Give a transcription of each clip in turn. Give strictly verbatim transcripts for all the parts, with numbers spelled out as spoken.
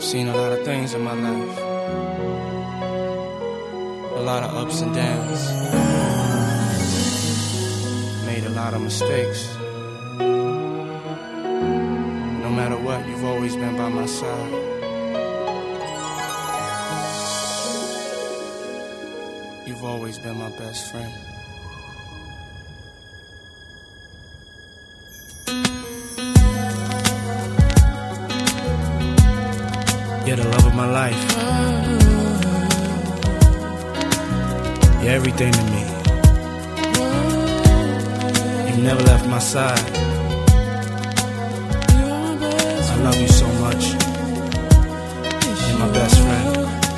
Seen a lot of things in my life, a lot of ups and downs, made a lot of mistakes. No matter what, you've always been by my side. You've always been my best friend. You're the love of my life. You're everything to me. You've never left my side. I love you so much. You're my best friend.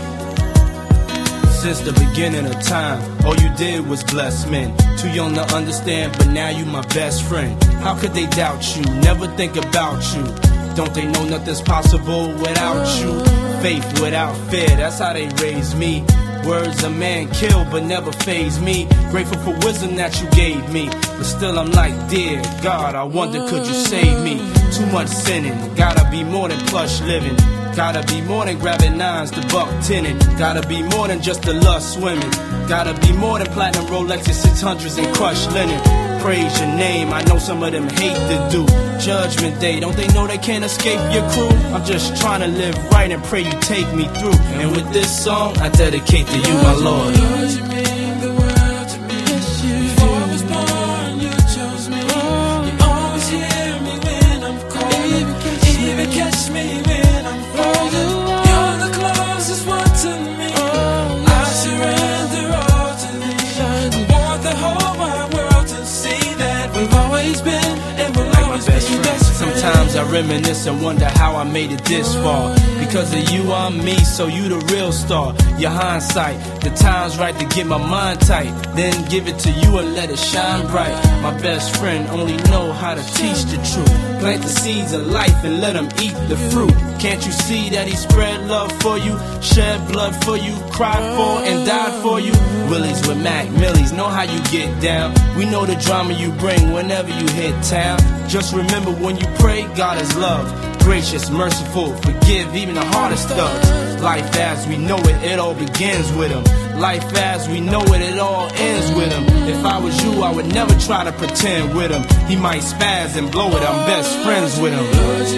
Since the beginning of time, all you did was bless men. Too young to understand, but now you my best friend. How could they doubt you? Never think about you. Don't they know nothing's possible without you? Faith without fear, that's how they raised me. Words a man kill but never faze me. Grateful for wisdom that you gave me, but still I'm like, dear God, I wonder could you save me? Too much sinning, gotta be more than plush living. Gotta be more than grabbing nines to buck tinning. Gotta be more than just the lust swimming. Gotta be more than platinum Rolexes, six hundreds and crushed linen. Praise your name, I know some of them hate to do. Judgment day, don't they know they can't escape your crew? I'm just trying to live right and pray you take me through. And with this song, I dedicate to you, my Lord. You mean the world to me. Before I was born, you chose me. You always hear me when I'm cold. Even catch me when I'm falling. You're the closest one to me. I surrender all to thee. I want the whole wide world to see that we've always been and we'll always be best friends. Sometimes I reminisce and wonder how I made it this far. Because of you, I'm me, so you the real star. Your hindsight, the time's right to get my mind tight. Then give it to you and let it shine bright. My best friend only know how to teach the truth. Plant the seeds of life and let them eat the fruit. Can't you see that he spread love for you? Shed blood for you, cried for and died for you. Willies with Mac Millies, know how you get down. We know the drama you bring whenever you hit town. Just remember when you pray, God is love. Gracious, merciful, forgive even the hardest thugs. Life as we know it, it all begins with him. Life as we know it, it all ends with him. If I was you, I would never try to pretend with him. He might spaz and blow it, I'm best friends with him.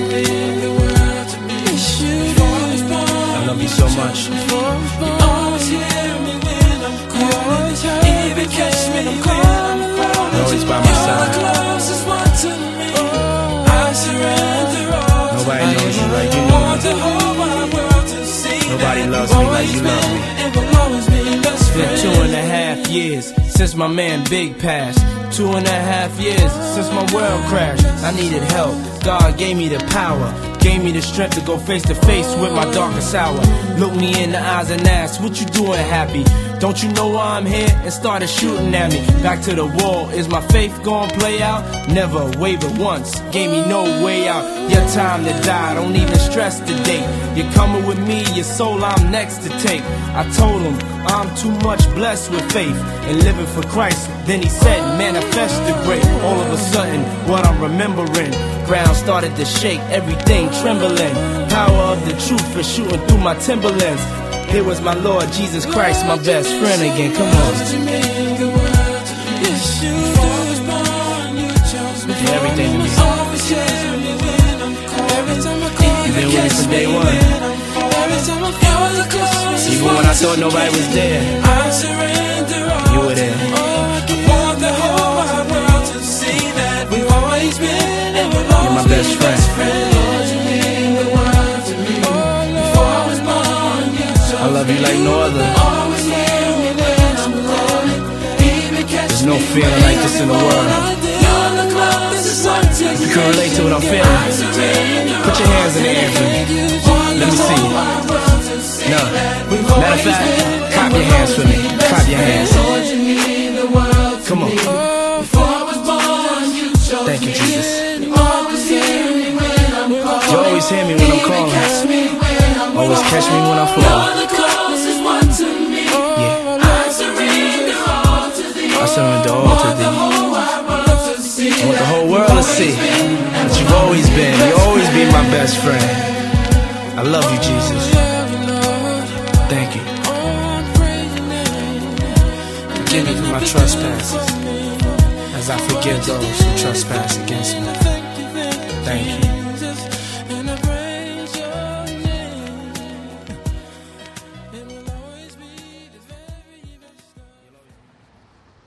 I love you so much. You always hear me when I'm cold. Even catch me when I'm falling. You're always by my side. You're the closest one to me. I surrender all. Nobody knows you like you know want the whole wide world to see. Nobody loves me like you love me. And we'll always be best friends. Been two and a half years since my man Big passed. Two and a half years since my world crashed. I needed help. God gave me the power. Gave me the strength to go face to face with my darkest hour. Look me in the eyes and ask, what you doing happy? Don't you know why I'm here? And started shooting at me. Back to the wall, is my faith gonna play out? Never wavered once, gave me no way out. Your time to die, don't even stress the date. You're coming with me, your soul I'm next to take. I told him, I'm too much blessed with faith and living for Christ. Then he said, manifest the great. All of a sudden, what I'm remembering, ground started to shake, everything trembling. Power of the truth is shooting through my Timberlands. Here was my Lord Jesus Christ, my best friend again. Come on. You're everything to me. You've been with me from day one. Even when I thought nobody was there, you were there. You're my best friend. I love you like no other. There's no feeling like this in the world. If you can relate to what I'm feeling, put your hands in the air for me. Let me see you. No. Matter of fact, clap your hands for me. Clap your hands. Come on. Thank you, Jesus. You always hear me when I'm calling. Always catch me when I fall. Yeah. I surrender all to thee. I want the whole world to see that you've always been, you'll always be my best friend. I I love you, Jesus. Thank you. Forgive me for my trespasses, as I forgive those who trespass against me. Thank you.